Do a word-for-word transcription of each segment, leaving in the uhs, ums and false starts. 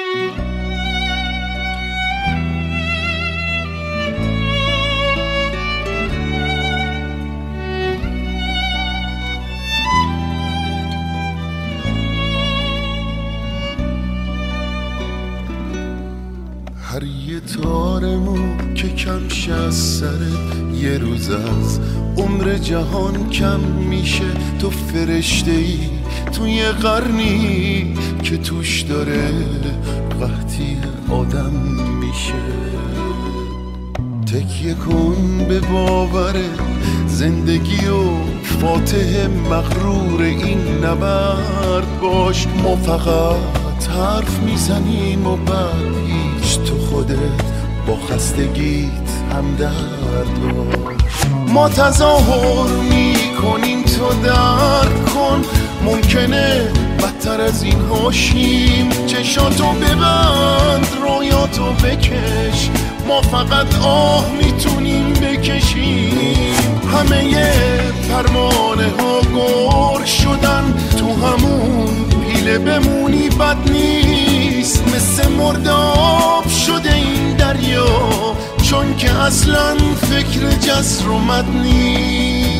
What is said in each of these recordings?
هر یه تارمو که کم شه از سرت، یه روز از عمر جهان کم میشه. تو فرشته ای توی قرنی که توش داره قحطی آدم میشه. تکیه کن به باور زندگی و فاتح مغرور این نبرد باش. ما فقط حرف میزنیم و بعد هیچ، تو خودت با خستگیت همدرد باش. ما تظاهر میکنیم تو درک کن، ممکنه بدتر از این هاشیم. چشاتو ببند رویاتو بکش، ما فقط آه میتونیم بکشیم. همه پروانه ها گر شدن، تو همون پیله بمونی بد نیست. مثل مرداب شده این دریا، چون که اصلا فکر جسر و مد نیست.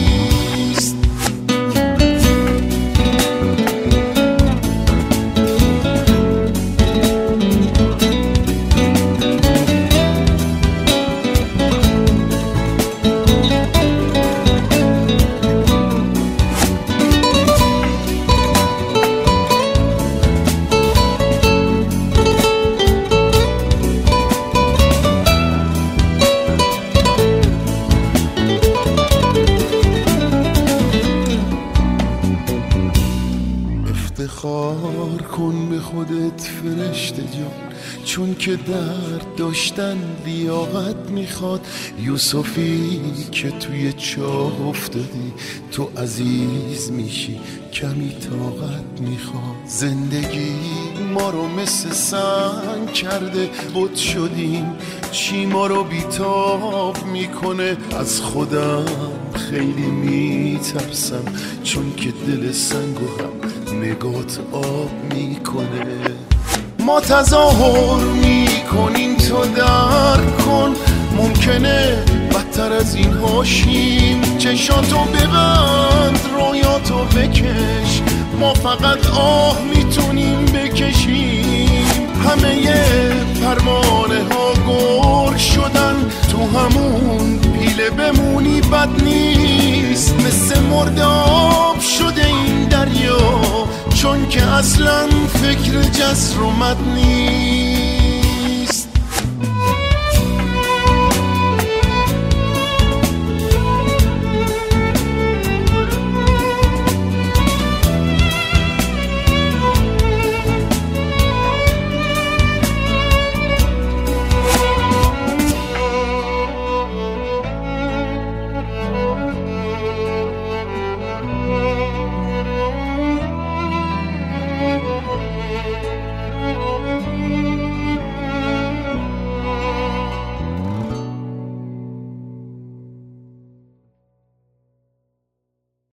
افتخار کن به خودت فرشته جان، چون که درد داشتن لیاقت میخواد. یوسفی که توی چاه افتادی، تو عزیز میشی کمی طاقت میخواد. زندگی ما رو مثل سنگ کرده بت شدیم، چی ما رو بیتاب میکنه. از خودم خیلی میترسم، چون که دل سنگو هم نگات آب میکنه. ما تظاهر میکنیم تو درک کن، ممکنه بدتر از این هاشیم. چشاتو ببند رویاتو بکش، ما فقط آه میتونیم بکشیم. همه پروانه ها گر شدن، تو همون پیله بمونی بد نیست. مثل مرداب شده این دریا، چون که اصلا فکر جسر و مد نیست.